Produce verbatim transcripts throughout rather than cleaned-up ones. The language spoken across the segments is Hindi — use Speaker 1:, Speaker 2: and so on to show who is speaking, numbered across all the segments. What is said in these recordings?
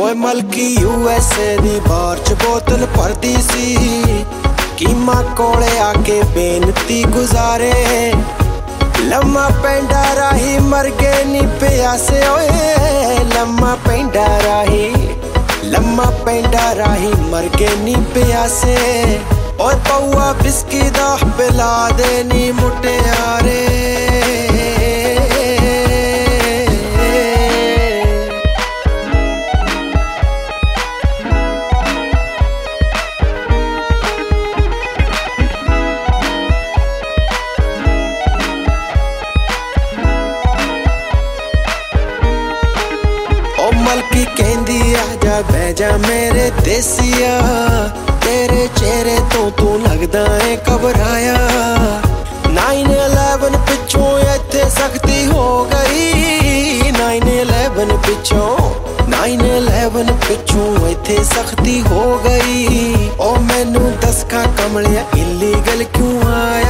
Speaker 1: ओए मलकी यूएसए दी बार च बोतल भरदी सी, कीमा कोले आके बेनती गुजारे। लम्मा पेंडा राही मर गए नी प्यासे, ओए लम्मा पेंडा राही लम्मा पेंडा राही मर गए नी प्यासे। ओए पौआ बिस्की दा पिला दे नी मुटियारे। मलकी कहंदी आजा बैजा मेरे देसिया, तेरे चेहरे तो तू लगदा है घबराया। नाइन इलेवन पिछों इत्थे सख्ती हो गई, नाइन इलेवन पिछों नाइन इलेवन पिछों इत्थे सख्ती हो गई। ओ मैनू दस का कमलिया इलीगल क्यों आया।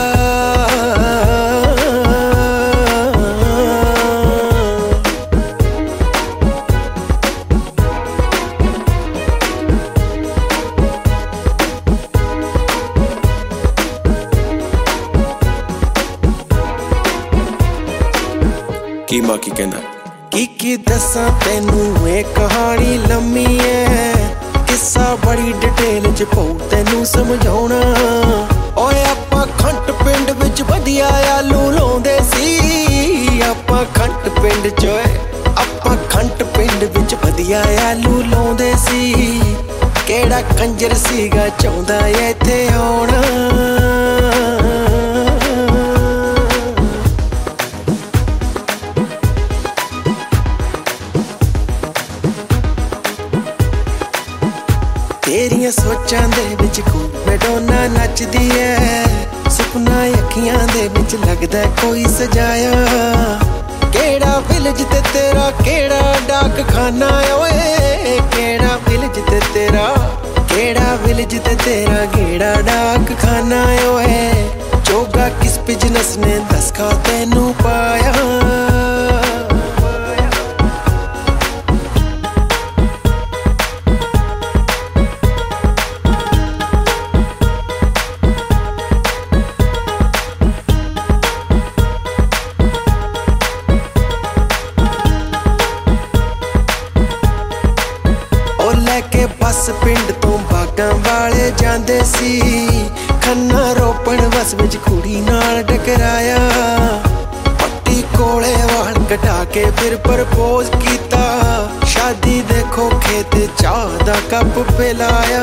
Speaker 1: कीमा की कहना की की दसा तेनू ए कहानी लम्मी है, किस्सा बड़ी डिटेल च पऊ तेनू समझाउणा। ओए आपां खंट पिंड विच वधिया आलू लाउंदे सी, आपां खंट पिंड च ओए आपां खंट पिंड विच वधिया आलू लाउंदे सी। केड़ा कंजर सीगा चाहुंदा इत्थे आउणा। तेरियां सोचां दे विच कोई मैडोना नचदी है, सुपना अखियां दे विच लगदा कोई सजाया। केड़ा विलेज ते तेरा केड़ा डाक खाना, ओए केड़ा विलेज ते तेरा केड़ा विलेज ते तेरा केड़ा डाक खाना। ओए जोगा किस बिजनेस ने दस खा तेनू पाया। के बस पिंड तो बागां वाले जांदे सी, खन्ना रोपण बस विच कुड़ी नाल टकराया। पट्टी कोले वाल कटा के फिर प्रपोज कीता, शादी देखो खेत चाह दा कप पिलाया।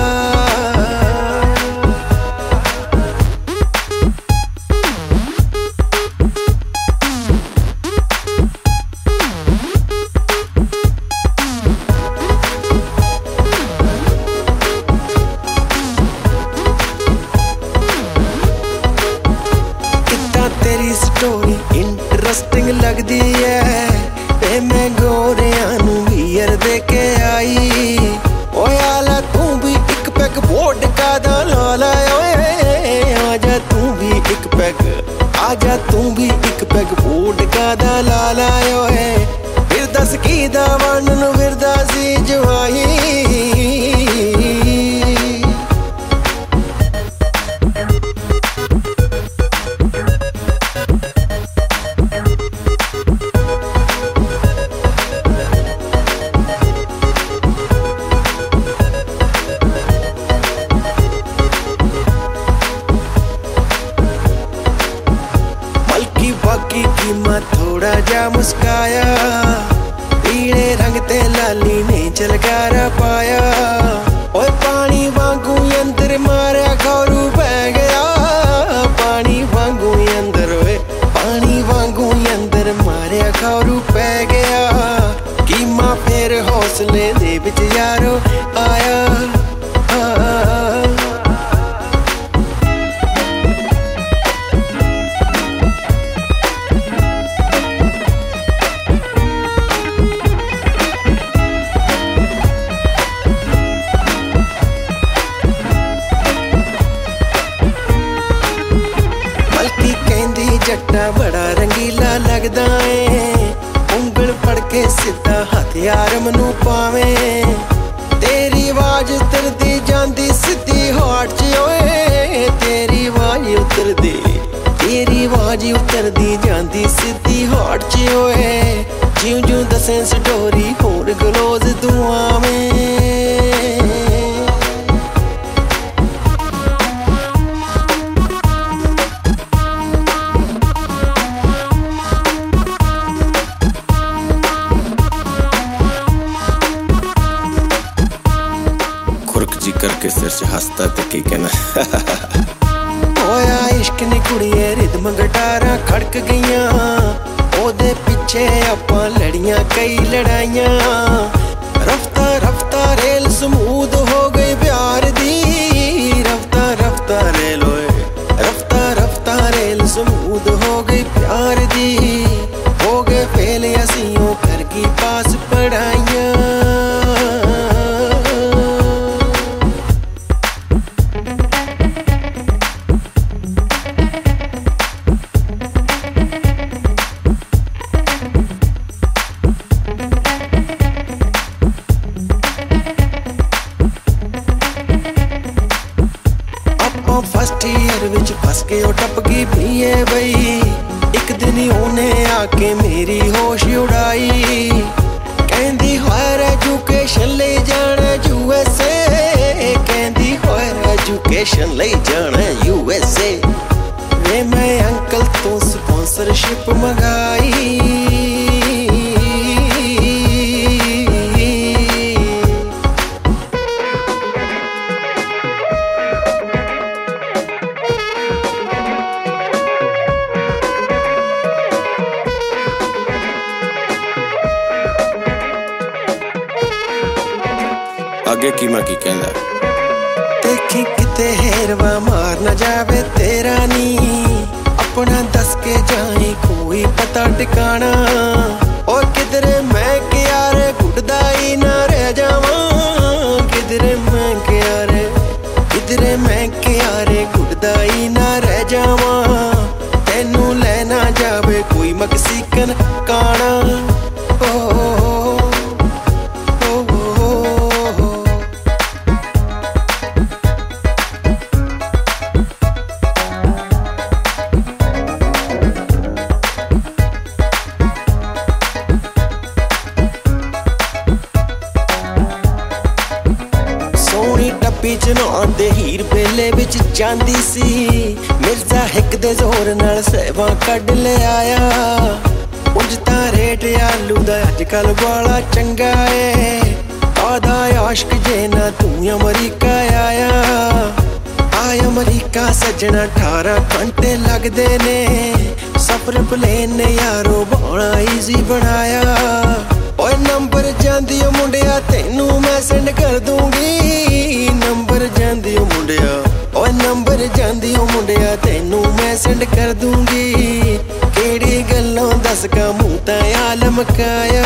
Speaker 1: तेरी स्टोरी इंटरेस्टिंग लगदी है, ते मैं गोरियां नू वीर दे के आई। ओए आला तू भी एक पैग वोडका दा ला ला, ओए आजा तू भी एक पैग आजा तू भी एक पैग वोडका दा ला ला। ओए फिर दस की दा वन विरदा सी जवाई। बाकी कीमा थोड़ा जा मुस्काया, पीले रंग ते लाली ने झलकारा पाया। ओए पानी वांगू अंदर मारिया खौरू पै गया, पानी वांगू अंदर ओए पानी वांगू अंदर मारिया खौरू पै गया। कीमा फिर हौसले दे विच यारो आया। जट्टा बड़ा रंगीला लगदा है, उंगल फड़ के सीधा हथियार मैनू पावे तेरी आवाज उतरदी जांदी सीधी हार्ट च ओए तेरी आवाज उतरदी तेरी आवाज उतरदी जांदी सीधी हार्ट च ओए जिउं जिउं दसें स्टोरी होर गलोज दुआवें जी करके सिर से हंसता ते की कहना होया इश्क नी कुड़िए रिदम गिटारां खड़क गईयां ओदे पिछे आपां लड़ियां कई लड़ाइयां रफ्ता रफ्ता रेल समूद हो गई प्यार दी रफ्ता रफ्ता रेल ओए रफ्ता रफ्ता रेल समूद हो गई प्यार दी हो गए फेल असीं कर गई पास पढ़ाइयां फस्ट ईयर विच फस के ओ टप गई बीए बई एक दिन ओने आके मेरी होश उड़ाई कहंदी हायर एजुकेशन ले जाना यूएसए कहंदी हायर एजुकेशन ले जाना यूएसए वे मैं अंकल तो स्पॉन्सरशिप मंगाई आगे की मां की कहंदा देखी किते हेरवा मार ना जावे तेरा नी अपना दस के जाए कोई पता ठिकाना और किधरे मैं क्या रे गुड़दा ही ना रह जावा किधरे मैं क्या रे किधरे मैं क्या रे गुड़दा ही ना रह जावा तेनू लेना जावे कोई मक्सिकन काना ओ टप्पी च नहांदे हीर बेले विच जांदी सी मिर्जा हिक दे जोर नाल सहबा कढ ले आया उंज तां रेट आलू दा अजकल वाला चंगा ए आधा आशिक जे ना तू अमरीका आया आय अमरीका सजना अठारह घंटे लगदे ने सफर प्लेन ने यारो बड़ा ईजी बनाया ओए नंबर जांदी ओ मुंडिया तेनू मैं सेंड कर दूंगी नंबर जांदी ओ मुंडिया ओए नंबर जांदी ओ मुंडिया तेनू मैं सेंड कर दूंगी केड़ी गल्लों दस का मुंह तां आलम काया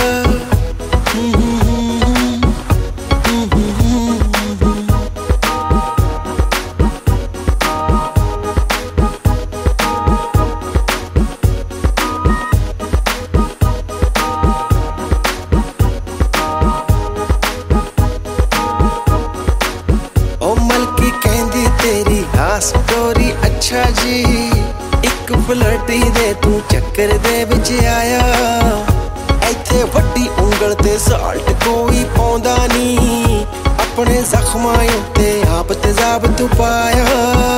Speaker 1: तेरी आ स्टोरी अच्छा जी एक पलटी दे तू चक्कर दे विच आया इत्थे वड्डी उंगल ते साल्ट कोई पाउंदा नी अपने जख्मां उत्ते आप तेजाब तू पाया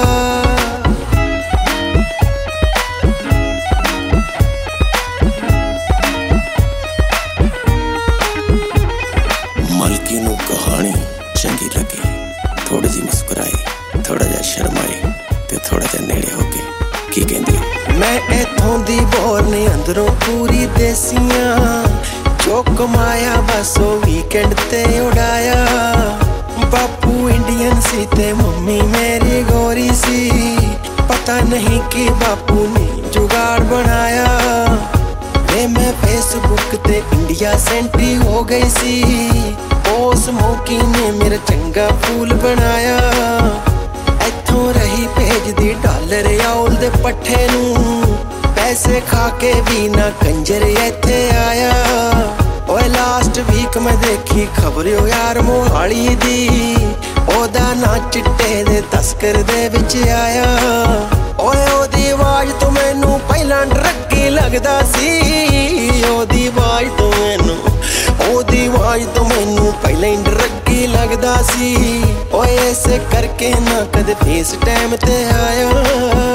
Speaker 1: मलकी नू कहानी चंगी लगी थोड़ी जी मुस्कुराई थोड़ा जा शर्माई ते थोड़ा जा नेड़े हो के की कहंदी मैं इथों दी बोर ने अंदरों पूरी देसियां जो कमाया बस ओ वीकेंड ते उड़ाया बापू इंडियन सी ते मम्मी मेरी गोरी सी पता नहीं कि बापू ने जुगाड़ बनाया वे मैं फेसबुक ते इंडिया सेंट्री हो गई सी उस मौकी ने मेरा चंगा फूल बनाया इथों रही भेजदी डॉलर औल दे पट्ठे नू पैसे खा के भी ना कंजर इत्थे आया। ओए लास्ट वीक मैं देखी खबर यार मोहाली दी, ओदा ना चिट्टे दे तस्कर दे विच आया। ओए ओदी आवाज तो मैनू पहला डरगी लगदा सी, ओदी आवाज तो मैनू ओदी आवाज तो मैनू पहला ही डरगी लगदा सी। ओए ऐसे करके ना कदे फेस टाइम ते आया।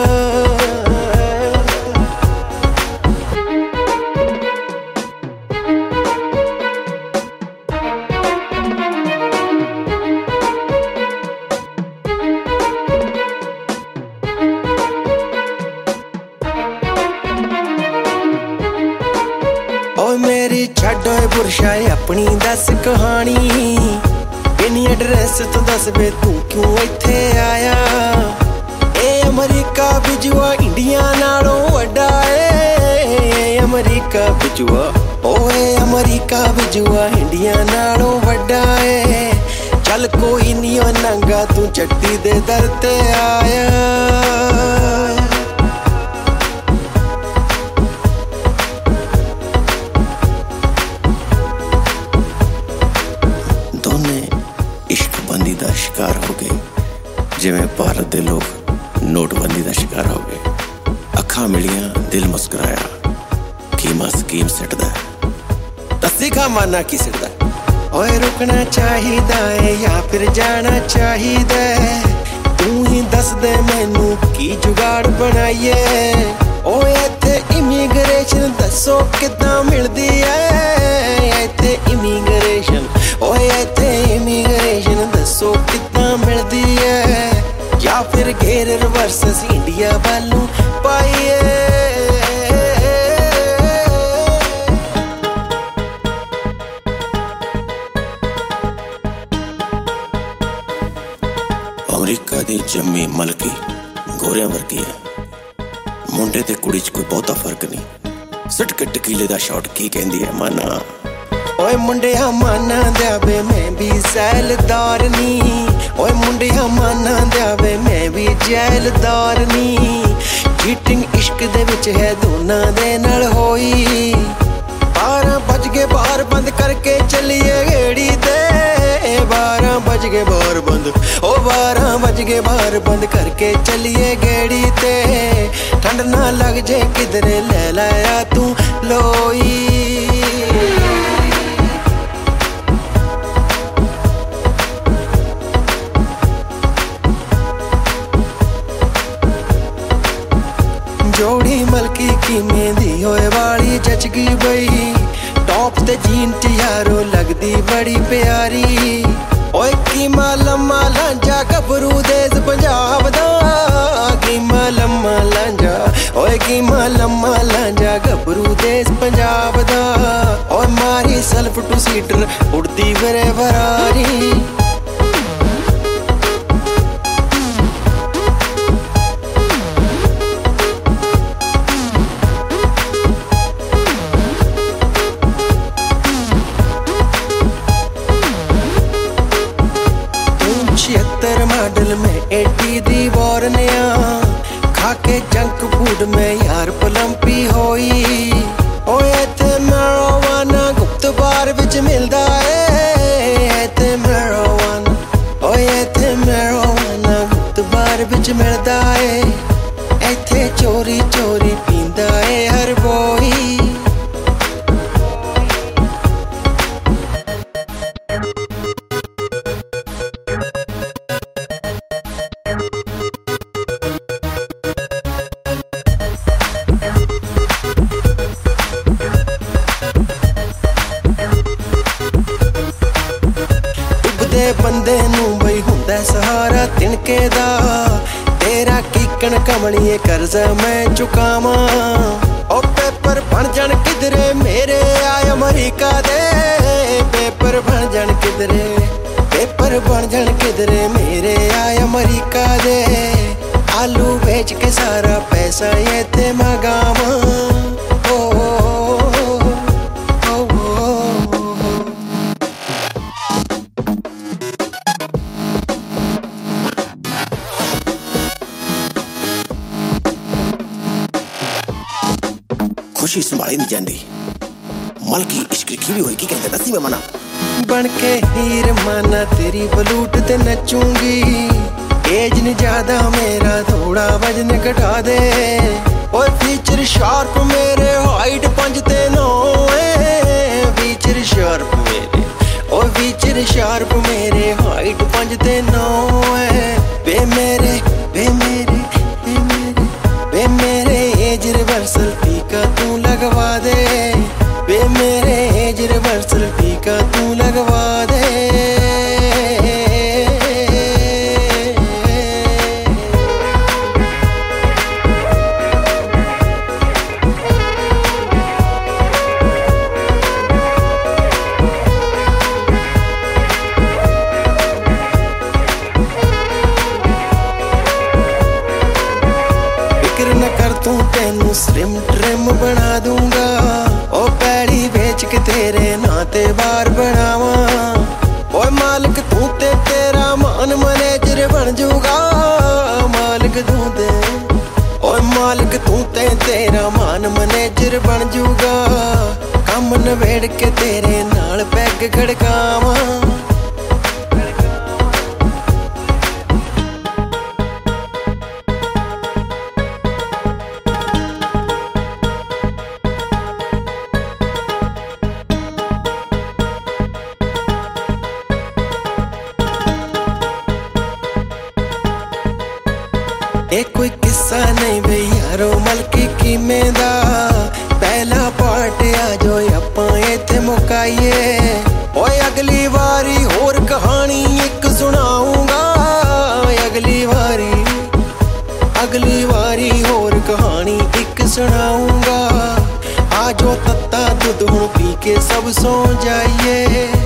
Speaker 1: ओए मेरी छड्ड ओए बुरशा अपनी दस कहानी, इन्नी एड्रैस तो दस बे तू क्यों इत्थे आया। ए अमरीका बिजुआ इंडिया नालों वड्डा ए, अमरीका बिजुआ ओए अमरीका बिजुआ इंडिया नालों वड्डा ए। चल कोई नहीं ओ नंगा तू चट्टी दे दर ते आया। इश्कबंदी का शिकार हो गए जिवें भारत के लोग नोटबंदी का शिकार हो गए। अखां मिलियां दिल मुस्कुराया, कीमा स्कीम सिटदा दसी खा माना की सिटदा। ओए रुकना चाहिदा है या फिर जाना चाहिदा है, तू ही दस दे मैनू की जुगाड़ बनाइए। ओए इत्थे इमीग्रेशन दसो किदां मिलदी है, इत्थे इमीग्रेशन ओए इत्थे इमीग्रेशन दसो किदां मिलदी है, या फिर घेर रिवर्स इंडिया वालों पाइए। अमरीका दी जम्मी मलकी गोरियां वर्गी है, मुंडे ते कुड़ी च कोई बहुता फर्क नहीं। सट के टकीले दा शॉट की कहंदी है माना। ओए मुंडिया माना द्यावे मैं भी सैलदार नी, ओए मुंडिया माना द्यावे मैं भी जैलदार नी। चीटिंग इश्क दे विच है दोनां दे नाल होई, बारह बज गए बार बंद करके चलिए गेड़ी ते। बारह बज गए बार बंद ओ बारह बज गए बार बंद करके चलिए गेड़ी ते। ठंड ना लग जे किधरे ले लाया तू लोई। जोड़ी मलकी की मेहंदी होए वाली जच गई बई, टॉप ते जीन च यारो लगदी बड़ी प्यारी। ओए कीमा लम्मा लांजा गबरू देस पंजाब दा, कीमा लम्मा लांजा ओए कीमा लम्मा लांजा गबरू देस पंजाब दा। ओए मारी सेल्फ टू सीटर उड़दी वरे वरारी। छिहत्तर मॉडल में एटी दी वॉरनिया, खाके जंक फूड में यार पलंपी होई। ओए इत्थे मैरोवाना गुप्त बार विच मिलदा ए, इत्थे मैरोवाना ओए इत्थे मैरोवाना गुप्त बार विच मिलदा ए। इत्थे चोरी चोरी पींदा ए हर कोई। बंदे नू बई हुंदा सहारा तिनके दा, तेरा कीकण कमलिए कर्जा मैं चुकावा। ओ पेपर बन जान किधरे मेरे आए अमरीका दे, पेपर बन जान किधरे पेपर बन जान किधरे मेरे आए अमरीका दे। आलू बेच के सारा पैसा ये ते मंगावा। खुशी संभाली नहीं जाती, मलकी इश्क की भी होई की कहते दसी मैं मना बन के हीर माना तेरी बलूट ते नचूंगी एज नहीं ज्यादा मेरा थोड़ा वजन घटा दे ओए फीचर शार्प मेरे हाइट पंज ते नौ है फीचर शार्प मेरे ओए फीचर शार्प मेरे हाइट पंज ते नौ है बे मेरे बे मेरे बे मेरे बे मेरे एज रिवर्सल फीका तू लगवा दे बे मेरे एज रिवर्सल फीका तू लगवा दे फिक्र न कर तू तेनू स्लिम ट्रिम बना दूंगा ओ पैड़ी बेच के तेरे नाते बार बनावा ओए मालिक तू ते तेरा मान मैनेजर बन जूगा मालिक तू ते ओए मालिक तू ते तेरा मान मैनेजर बन जूगा काम नवेड़ के तेरे नाल पैग खड़कावा ਇਹ ਕੋਈ ਕਿੱਸਾ ਨਹੀਂ ਵੇ ਯਾਰੋ ਮਲਕੀ ਕਿਵੇਂ ਦਾ ਪਹਿਲਾ ਪਾਰਟ ਆ ਜੋ ਆਪਾਂ ਇੱਥੇ ਮੁਕਾਈਏ ਓਏ ਅਗਲੀ ਵਾਰੀ ਹੋਰ ਕਹਾਣੀ ਇੱਕ ਸੁਣਾਉਂਗਾ ਅਗਲੀ ਵਾਰੀ ਅਗਲੀ ਵਾਰੀ ਹੋਰ ਕਹਾਣੀ ਇੱਕ ਸੁਣਾਉਂਗਾ ਆ ਜੋ ਤੱਤਾ ਦੁੱਧ ਹੁਣ ਪੀ ਕੇ ਸਭ ਸੌ ਜਾਈਏ